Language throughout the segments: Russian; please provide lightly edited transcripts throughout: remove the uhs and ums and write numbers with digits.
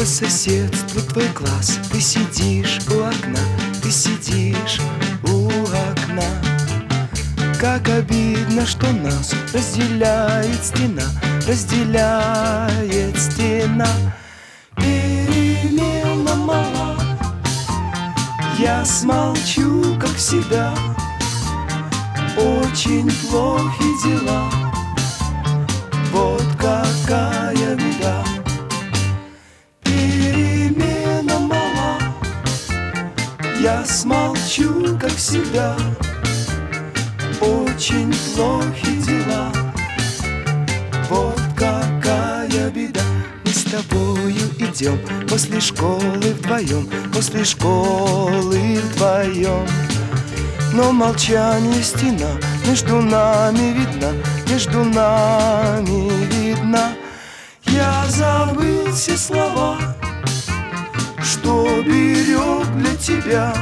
соседству твой класс. Ты сидишь у окна, ты сидишь у окна. Как обидно, что нас разделяет стена, разделяет стена. Перемена мала, я смолчу, как всегда. Очень плохи дела, вот какая беда. Перемена мала, я смолчу, как всегда. Очень плохи дела, вот какая беда. Мы с тобою идем после школы вдвоем, после школы вдвоем. Но молчание стена между нами видна, между нами видна. Я забыл все слова, что берег для тебя.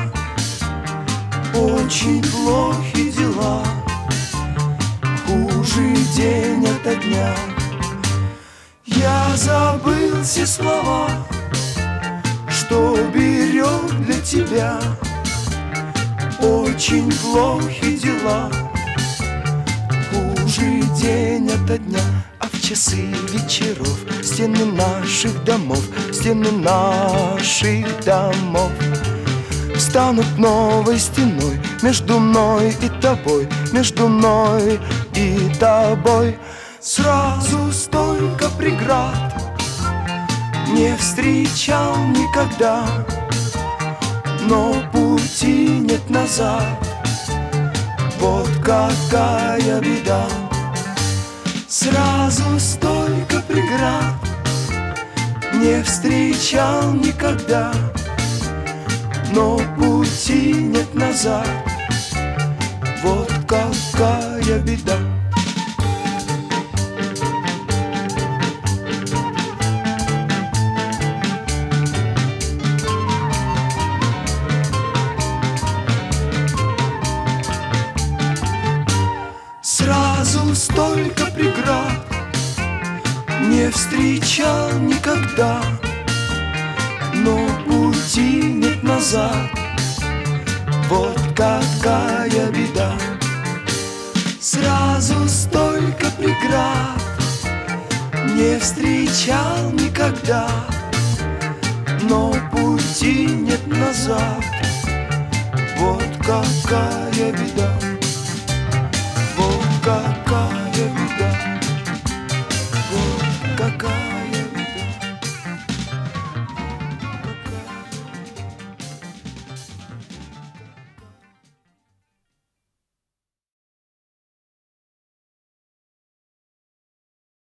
Очень плохи дела, хуже день ото дня. Я забыл все слова, что берег для тебя. Очень плохи дела, хуже день ото дня. А в часы вечеров стены наших домов, стены наших домов станут новой стеной между мной и тобой, между мной и тобой. Сразу столько преград не встречал никогда, но пути нет назад, вот какая беда. Сразу столько преград не встречал никогда, но пути нет назад, вот какая беда. Сразу столько преград не встречал никогда, но пути нет назад, вот какая беда. Сразу столько преград не встречал никогда, но пути нет назад, вот какая беда.